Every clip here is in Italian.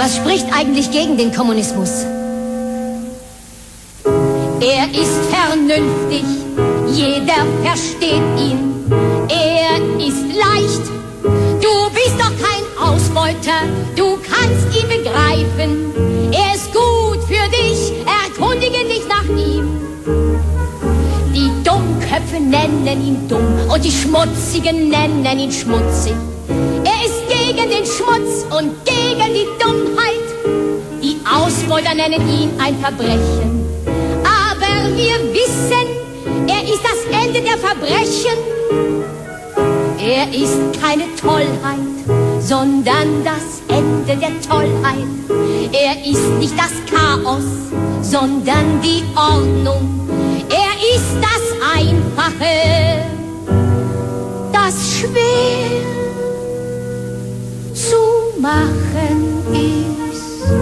Was spricht eigentlich gegen den Kommunismus? Er ist vernünftig, jeder versteht ihn. Er ist leicht, du bist doch kein Ausbeuter, du kannst ihn begreifen. Er ist gut für dich, erkundige dich nach ihm. Die Dummköpfe nennen ihn dumm und die Schmutzigen nennen ihn schmutzig. Er ist gegen den Schmutz und gegen die Dummheit. Die Ausbeuter nennen ihn ein Verbrechen. Aber wir wissen, er ist das Ende der Verbrechen. Er ist keine Tollheit, sondern das Ende der Tollheit. Er ist nicht das Chaos, sondern die Ordnung. Er ist das Einfache, das schwer zu machen ist.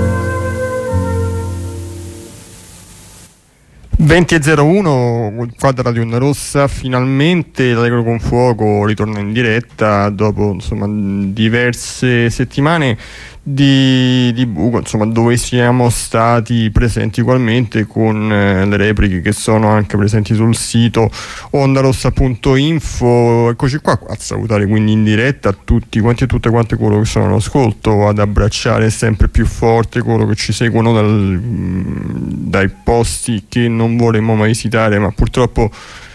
20:01, qua da Radio Onda Rossa, finalmente l'Allegro con Fuoco ritorna in diretta dopo insomma diverse settimane di buco, insomma, dove siamo stati presenti ugualmente con le repliche che sono anche presenti sul sito ondarossa.info. Eccoci qua a salutare quindi in diretta tutti quanti e tutte quante coloro che sono all'ascolto, ad abbracciare sempre più forte coloro che ci seguono dai posti che non vorremmo mai visitare, ma purtroppo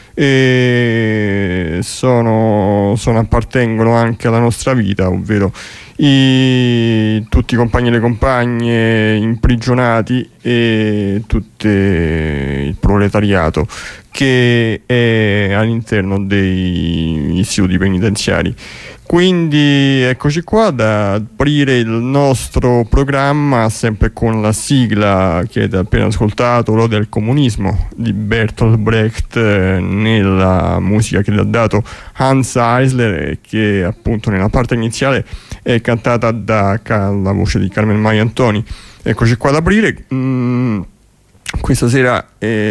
appartengono anche alla nostra vita, ovvero tutti i compagni e le compagne imprigionati e tutto il proletariato che è all'interno degli istituti penitenziari. Quindi eccoci qua ad aprire il nostro programma sempre con la sigla che avete appena ascoltato, l'Ode al comunismo di Bertolt Brecht, nella musica che le ha dato Hans Eisler, che appunto nella parte iniziale è cantata dalla voce di Carmen Maia Antoni. Eccoci qua ad aprire. Questa sera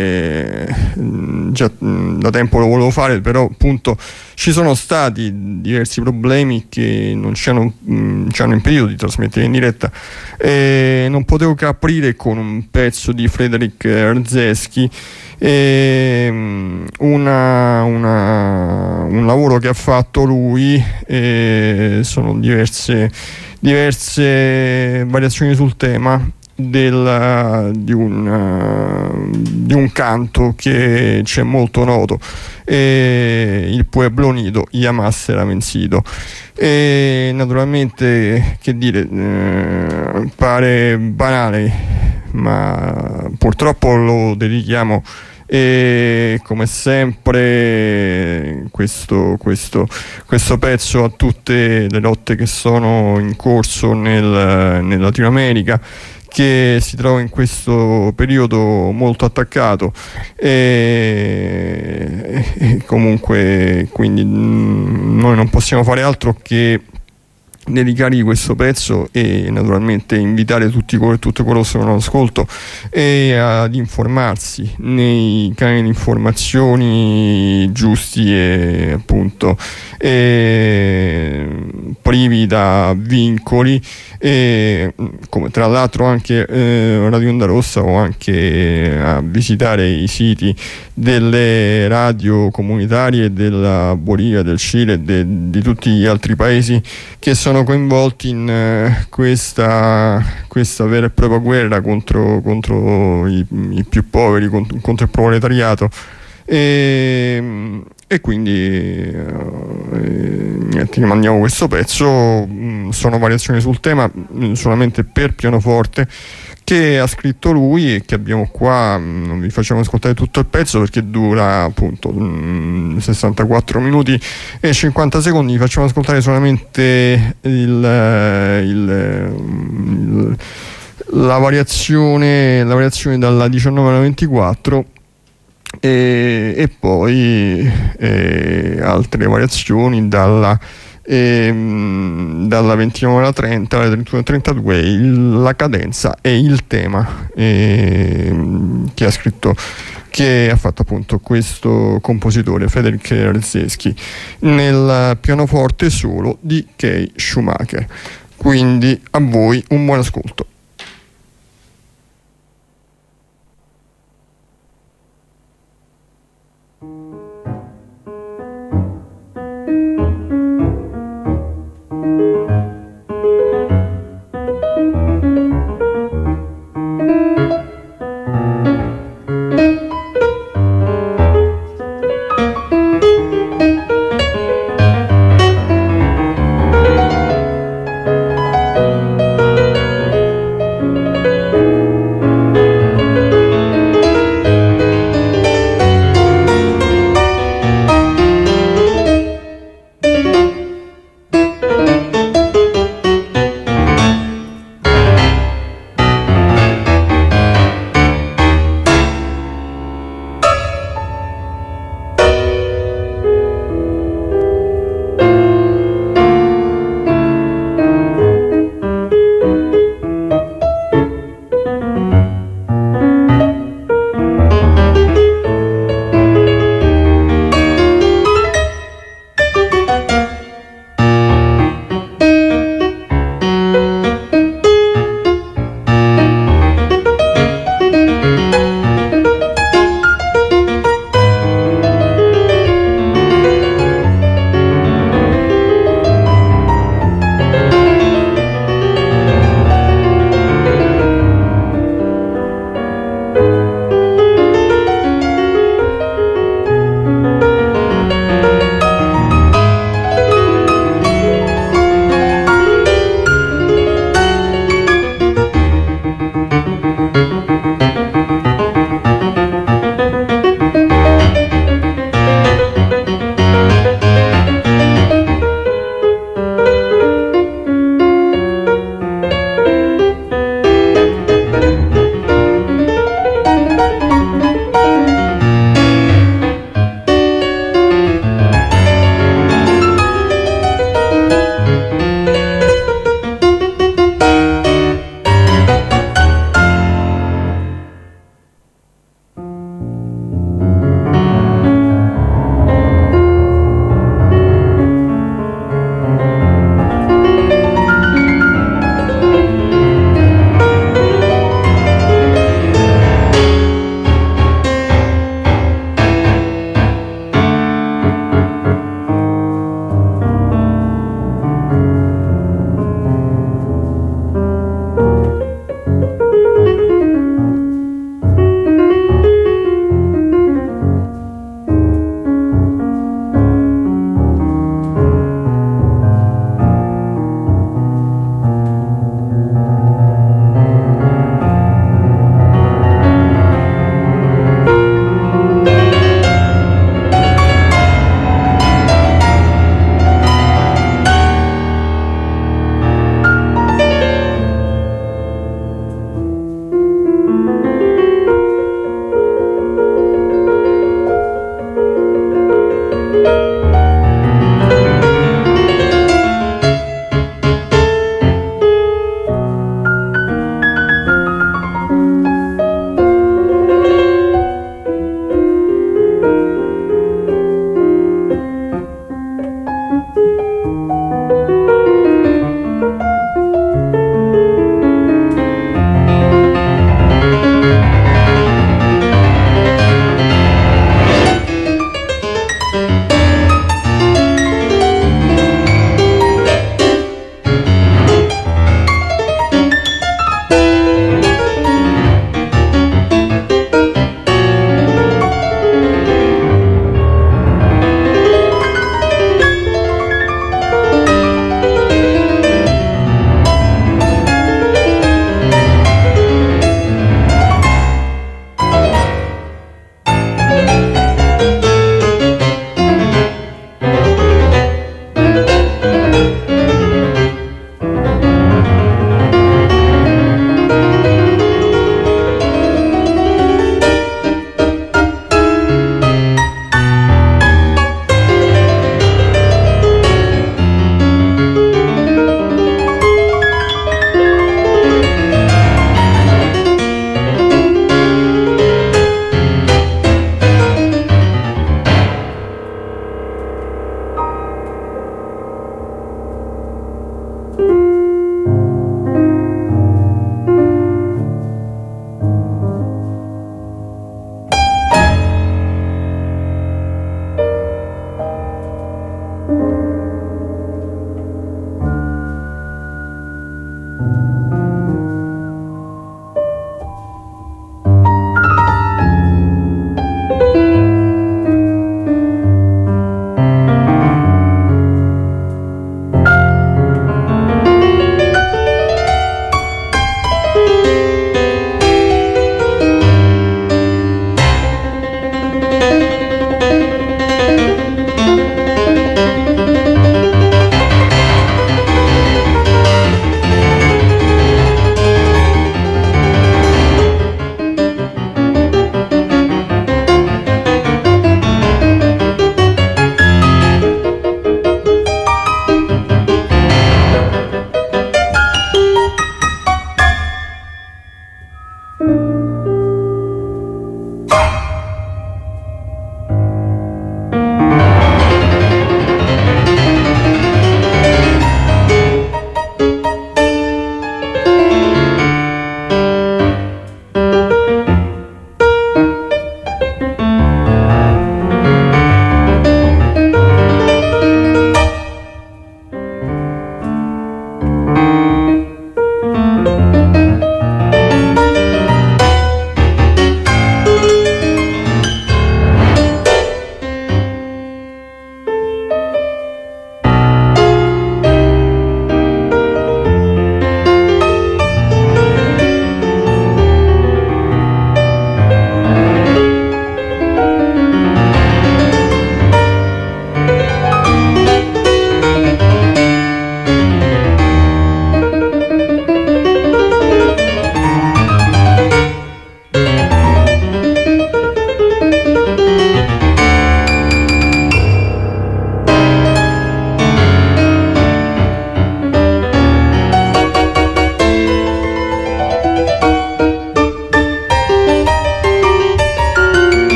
già da tempo lo volevo fare, però appunto ci sono stati diversi problemi che non ci hanno impedito di trasmettere in diretta, e non potevo che aprire con un pezzo di Frederick Rzewski, un lavoro che ha fatto lui, sono diverse variazioni sul tema di un canto che c'è molto noto, il Pueblo Unido, Yamas era vencido. E naturalmente, che dire, pare banale, ma purtroppo lo dedichiamo, e come sempre questo pezzo a tutte le lotte che sono in corso nel Latino America, che si trova in questo periodo molto attaccato, e comunque quindi noi non possiamo fare altro che dedicargli questo pezzo e naturalmente invitare tutte coloro che sono all'ascolto e ad informarsi nei canali di informazioni giusti e appunto privi da vincoli, e come tra l'altro anche Radio Onda Rossa, o anche a visitare i siti delle radio comunitarie della Bolivia, del Cile e di tutti gli altri paesi che sono coinvolti in questa vera e propria guerra contro i più poveri, contro il proletariato. E quindi niente, mandiamo questo pezzo. Sono variazioni sul tema solamente per pianoforte che ha scritto lui e che abbiamo qua. Non vi facciamo ascoltare tutto il pezzo perché dura appunto 64 minuti e 50 secondi. Vi facciamo ascoltare solamente la variazione dalla 19 alla 24 e poi altre variazioni dalla 29 alla 30, alla 31 alla 32, la cadenza e il tema che ha scritto, che ha fatto appunto questo compositore Frederick Rzewski, nel pianoforte solo di Kay Schumacher. Quindi a voi un buon ascolto.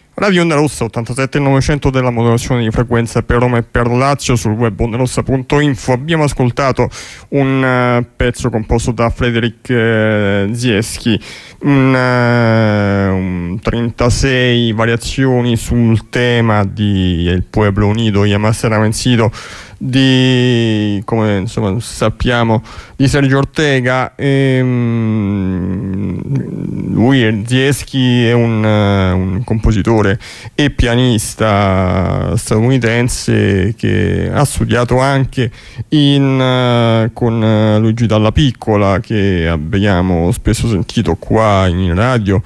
Radio Onda Rossa 87.900 della modulazione di frequenza per Roma e per Lazio, sul web ondarossa.info. Abbiamo ascoltato un pezzo composto da Frederic Zieski, un 36 variazioni sul tema di El Pueblo Unido y Amastera Vencido, di, come insomma sappiamo, di Sergio Ortega. Lui, Zieski, è un compositore e pianista statunitense che ha studiato anche con Luigi Dalla Piccola, che abbiamo spesso sentito qua in radio,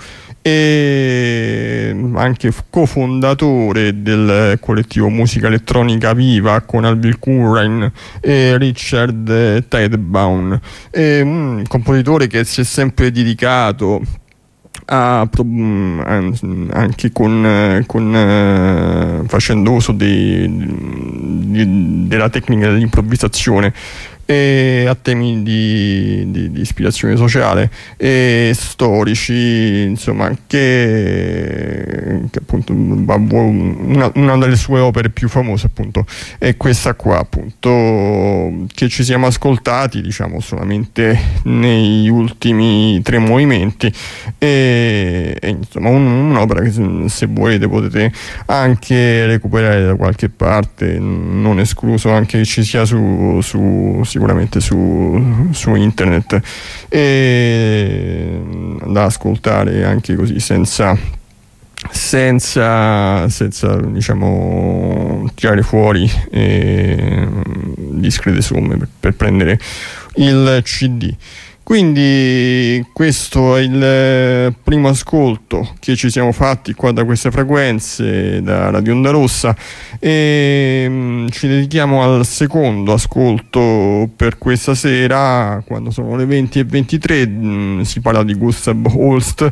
e anche cofondatore del collettivo Musica Elettronica Viva con Alvin Curran e Richard Tidebaum, un compositore che si è sempre dedicato anche facendo uso della tecnica dell'improvvisazione e a temi di ispirazione sociale e storici, insomma, che appunto una delle sue opere più famose appunto è questa qua, appunto, che ci siamo ascoltati, diciamo, solamente nei ultimi 3 movimenti, e insomma un'opera che, se volete, potete anche recuperare da qualche parte, non escluso anche che ci sia sicuramente su internet, e da ascoltare anche così senza diciamo tirare fuori discrete somme per prendere il CD. Quindi questo è il primo ascolto che ci siamo fatti qua da queste frequenze, da Radio Onda Rossa, e ci dedichiamo al secondo ascolto per questa sera, quando sono le 20:23. Si parla di Gustav Holst,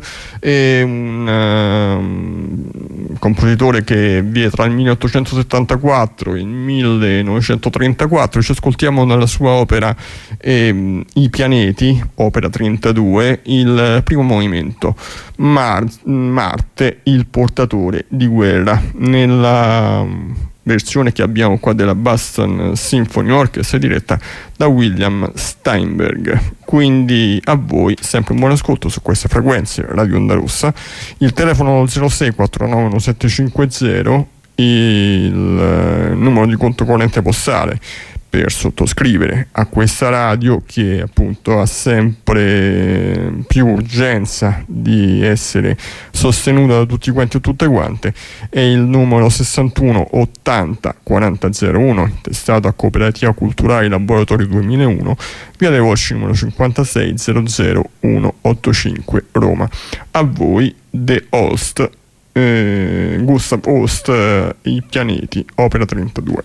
un compositore che vive tra il 1874 e il 1934. Ci ascoltiamo dalla sua opera I pianeti, opera 32, il primo movimento, Marte, il portatore di guerra, nella versione che abbiamo qua della Boston Symphony Orchestra, diretta da William Steinberg. Quindi a voi sempre un buon ascolto su queste frequenze Radio Onda Rossa. Il telefono 06 49 1750, il numero di conto corrente postale per sottoscrivere a questa radio, che appunto ha sempre più urgenza di essere sostenuta da tutti quanti e tutte quante, è il numero 61 80 40 01, intestato a Cooperativa Culturale Laboratorio 2001, via dei Volsci numero 56 00185 Roma. A voi The Holst, Gustav Holst, I pianeti, opera 32.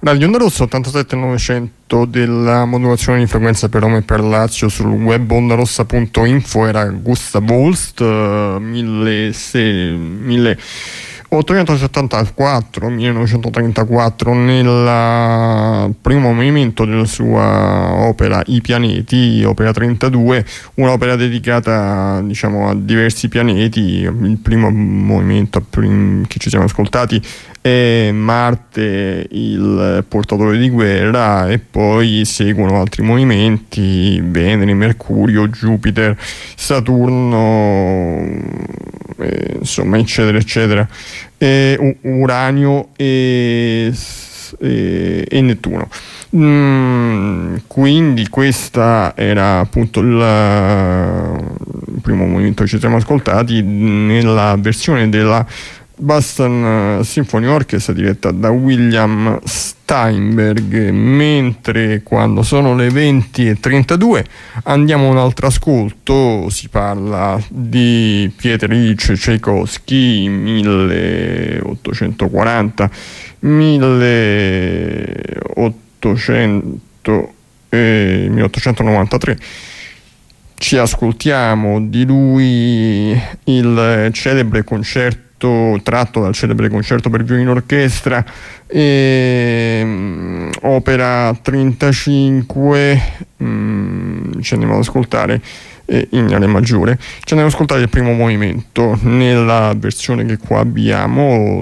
Radio Onda Rossa 87.900 della modulazione di frequenza per Roma e per Lazio. Sul web ondarossa.info era Gustav Holst, 1874-1934, nel primo movimento della sua opera I pianeti, opera 32, un'opera dedicata, diciamo, a diversi pianeti. Il primo movimento che ci siamo ascoltati è Marte, il portatore di guerra, e poi seguono altri movimenti: Venere, Mercurio, Giupiter, Saturno, insomma, eccetera eccetera, Uranio e Nettuno. Quindi questa era appunto il primo movimento che ci siamo ascoltati nella versione della Boston Symphony Orchestra diretta da William Steinberg. Mentre quando sono le 20:32 andiamo a un altro ascolto. Si parla di Piotr Ilyich Tchaikovsky, 1893. Ci ascoltiamo di lui il celebre concerto tratto dal celebre concerto per violino orchestra, opera 35. Ci andiamo ad ascoltare in re maggiore. Ci andiamo ad ascoltare il primo movimento nella versione che qua abbiamo,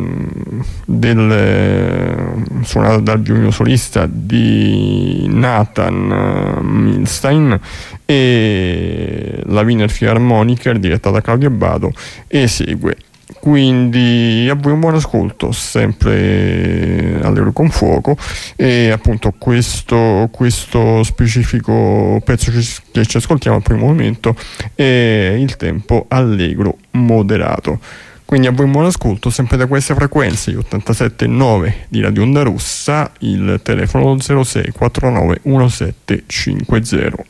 suonata dal violino solista di Nathan Milstein, e la Wiener Philharmoniker diretta da Claudio Abbado esegue. Quindi a voi un buon ascolto, sempre all'Euro con Fuoco. E appunto questo specifico pezzo che ci ascoltiamo al primo momento è il tempo allegro moderato. Quindi a voi un buon ascolto, sempre da queste frequenze, 87.9 di Radio Onda Rossa, il telefono 06 49 1750.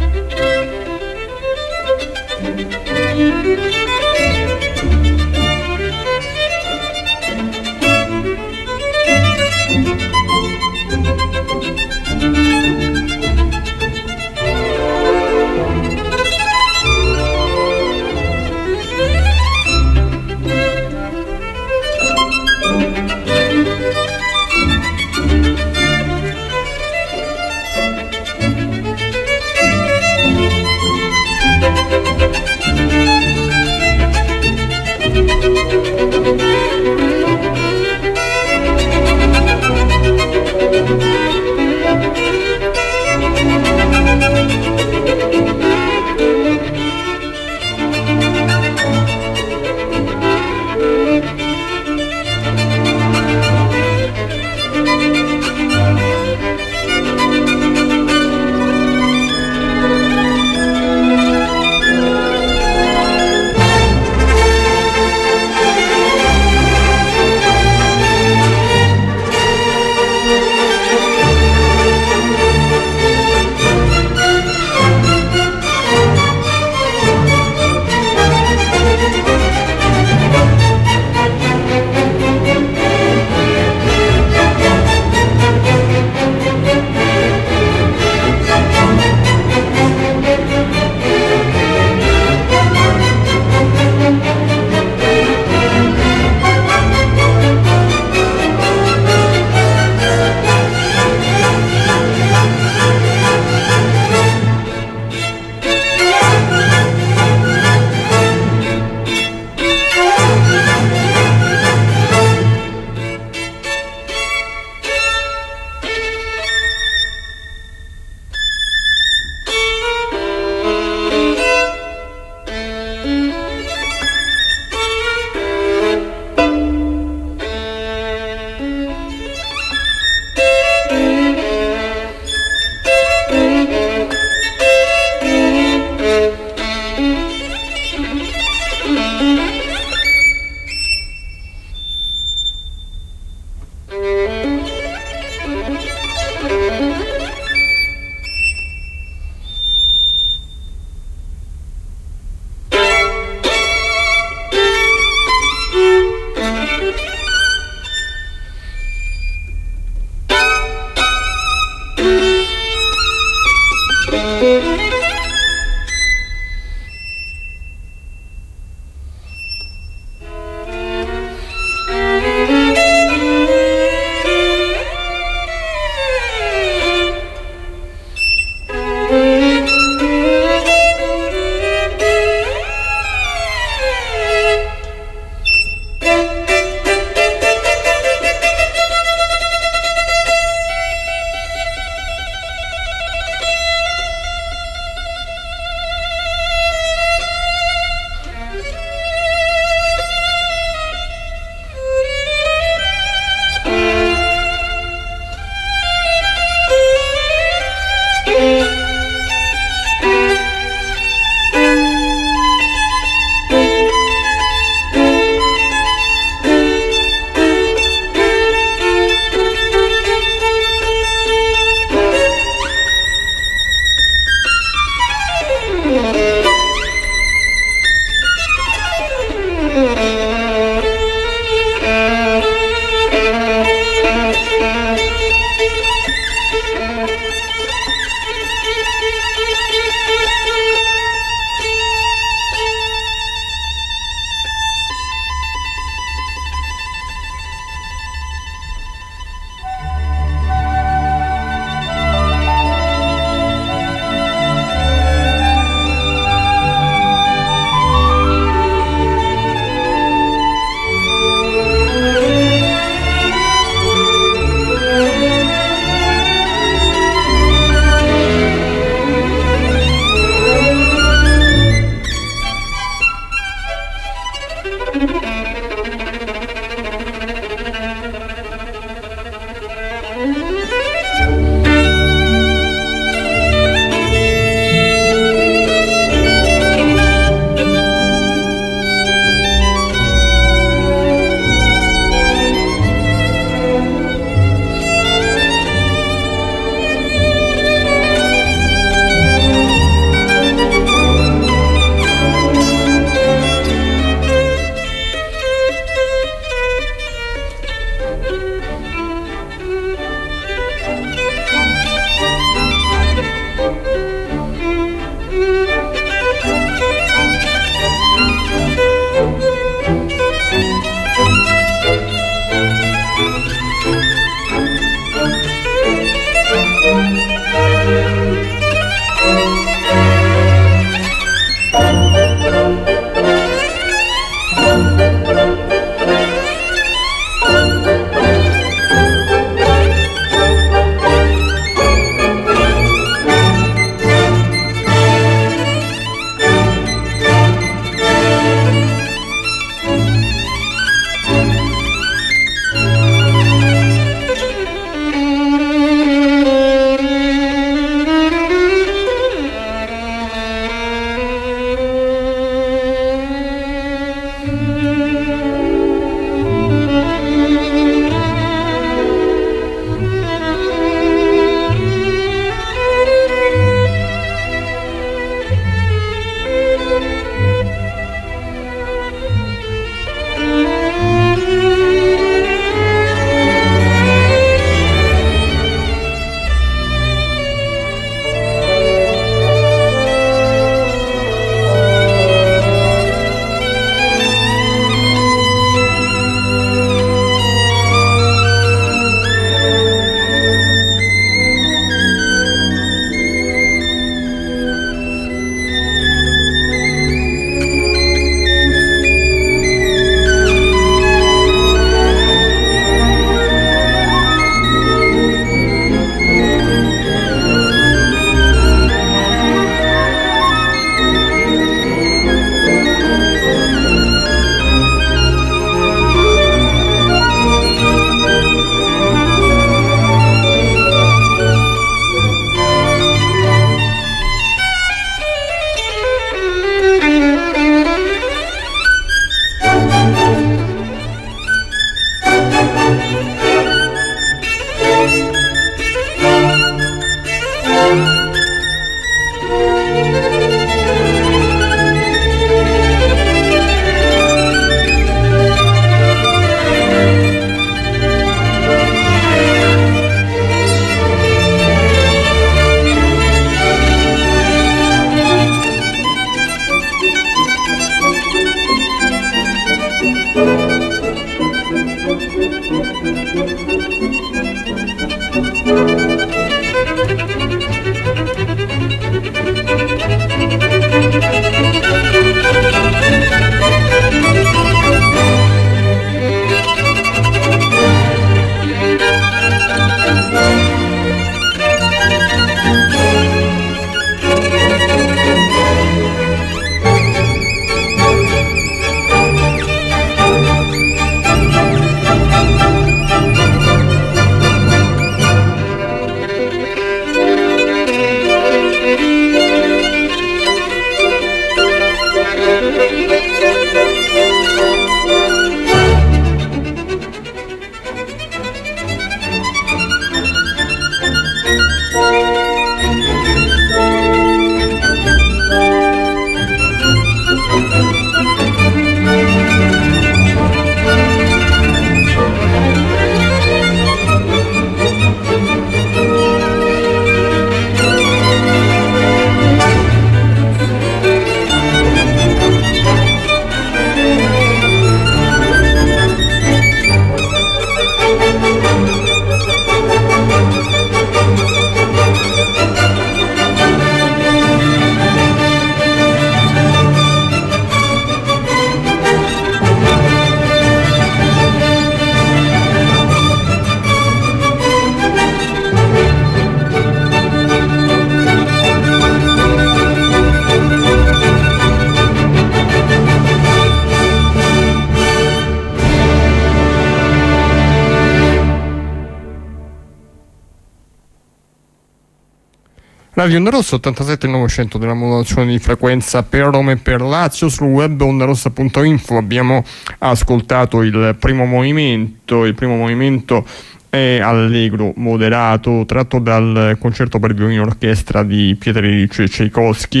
Radio Onda Rossa 87.900 della modulazione di frequenza per Roma e per Lazio. Sul web ondarossa.info abbiamo ascoltato il primo movimento. Il primo movimento è allegro, moderato, tratto dal concerto per violino e orchestra di Piotr Ilyich Tchaikovsky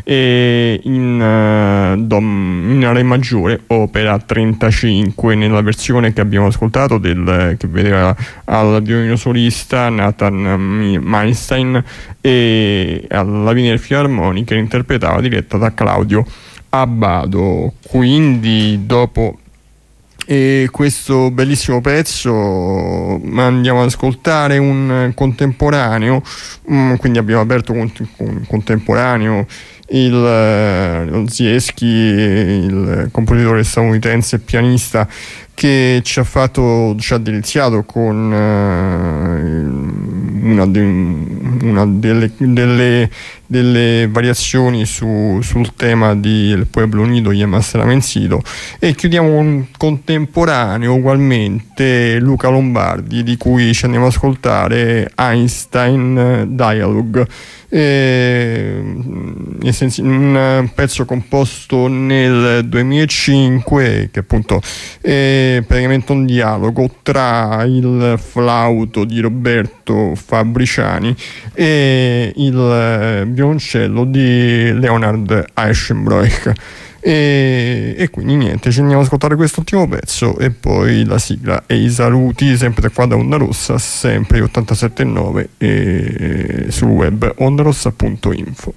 in re maggiore, opera 35, nella versione che abbiamo ascoltato che vedeva al violino solista Nathan Meinstein e alla Wiener Philharmonic, che interpretava, diretta da Claudio Abbado. Quindi dopo questo bellissimo pezzo andiamo ad ascoltare un contemporaneo, quindi abbiamo aperto con contemporaneo lo Zieski, il compositore statunitense e pianista, che ci ha deliziato con una delle variazioni sul tema di El Pueblo Unido y el Más Vencido. E chiudiamo con un contemporaneo ugualmente, Luca Lombardi, di cui ci andiamo ad ascoltare Einstein Dialogue, un pezzo composto nel 2005, che appunto è praticamente un dialogo tra il flauto di Roberto Fabbriciani e il violoncello di Leonard Eichenbroich. E quindi niente, ci andiamo ad ascoltare quest'ultimo pezzo e poi la sigla e i saluti, sempre qua da Onda Rossa, sempre 87.9 e sul web ondarossa.info.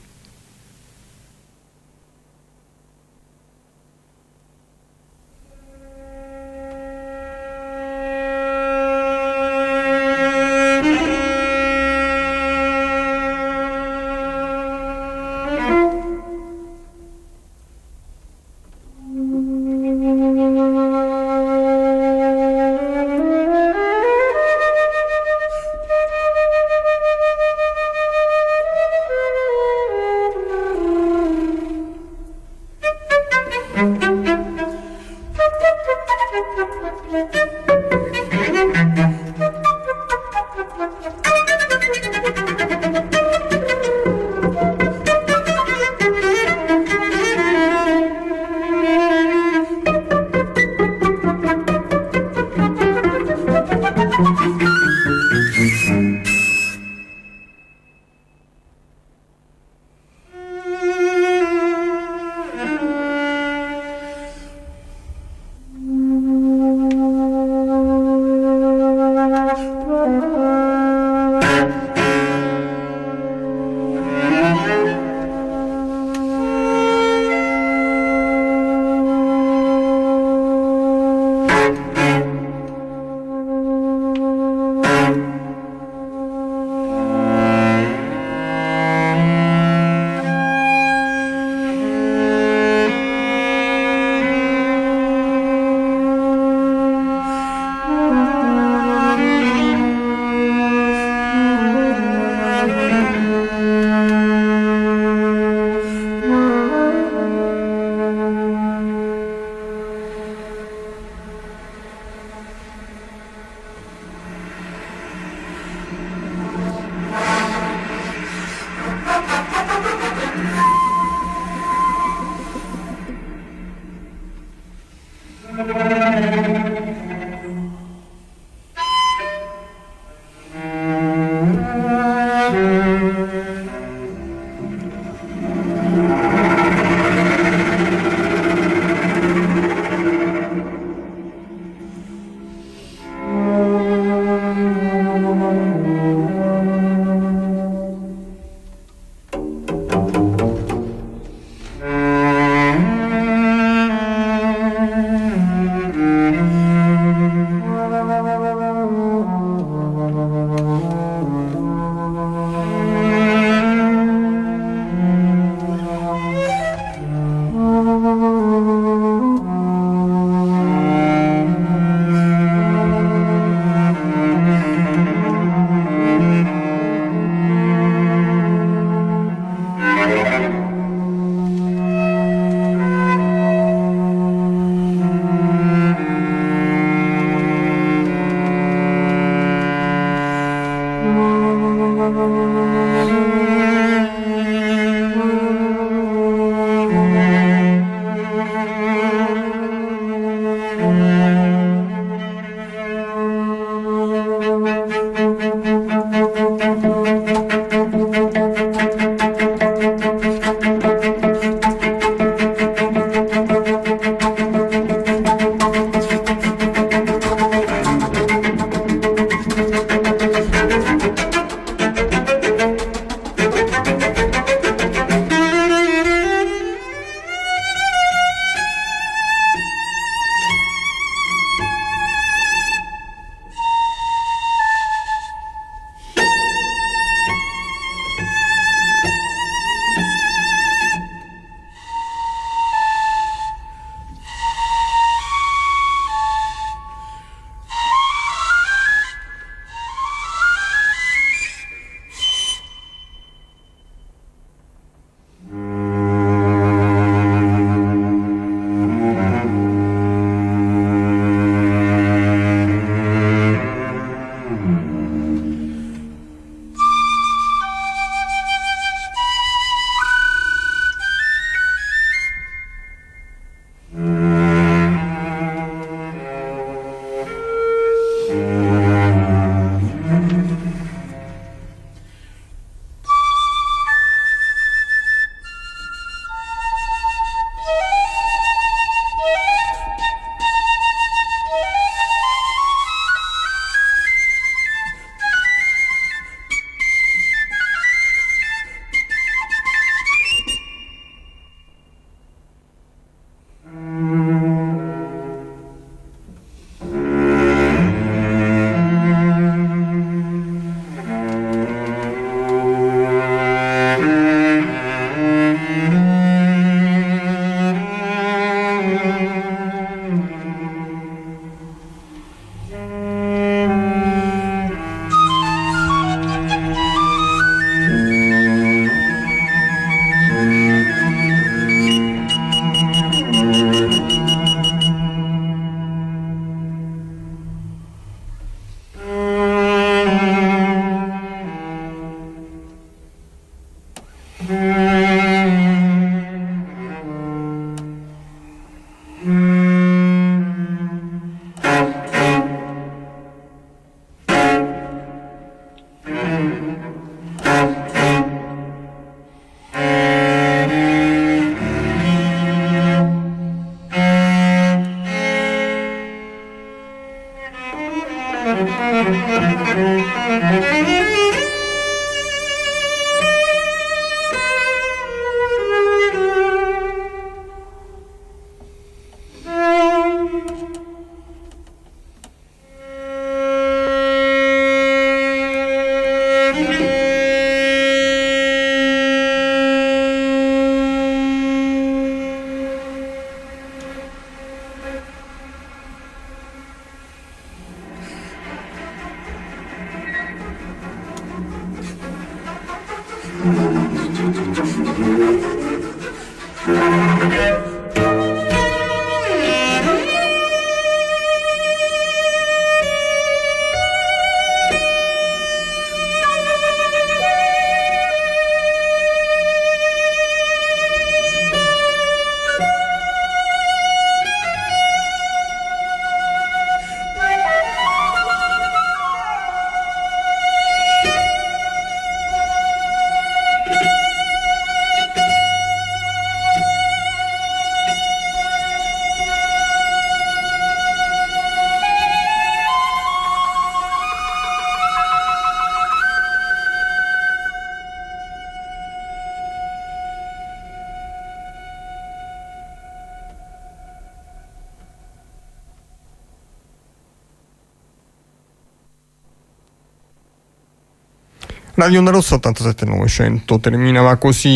Radio Onda Rossa 87.900 terminava così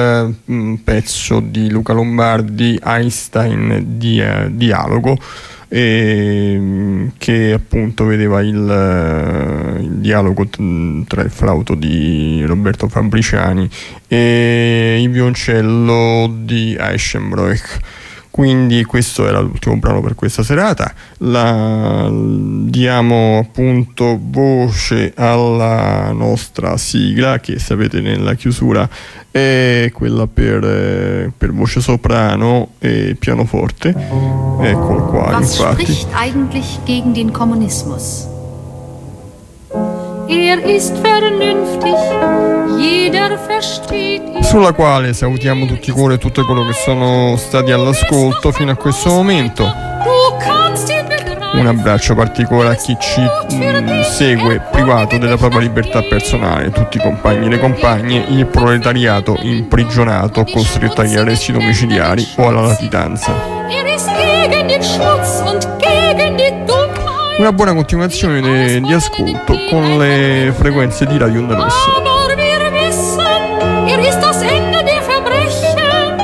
il pezzo di Luca Lombardi, Einstein Dialogo, che appunto vedeva il dialogo tra il flauto di Roberto Fabbriciani e il violoncello di Eschenbroich. Quindi questo era l'ultimo brano per questa serata. Diamo appunto voce alla nostra sigla, che sapete nella chiusura è quella per voce soprano e pianoforte. Eccolo qua. Was infatti. Spricht eigentlich gegen den Kommunismus? Ist vernünftig, jeder versteht ihn. Sulla quale salutiamo tutti i cuori e tutte coloro che sono stati all'ascolto fino a questo momento. Un abbraccio particolare a chi ci segue privato della propria libertà personale, tutti i compagni e le compagne, il proletariato imprigionato, costretto agli arresti domiciliari o alla latitanza. Una buona continuazione di ascolto con le frequenze di Radio Onda Rossa. Ist das Ende der Verbrechen.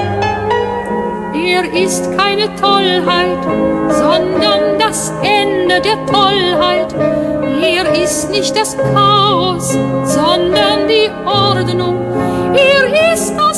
Ist keine Tollheit, sondern das Ende der Tollheit. Ist nicht das Chaos, sondern die Ordnung. Ist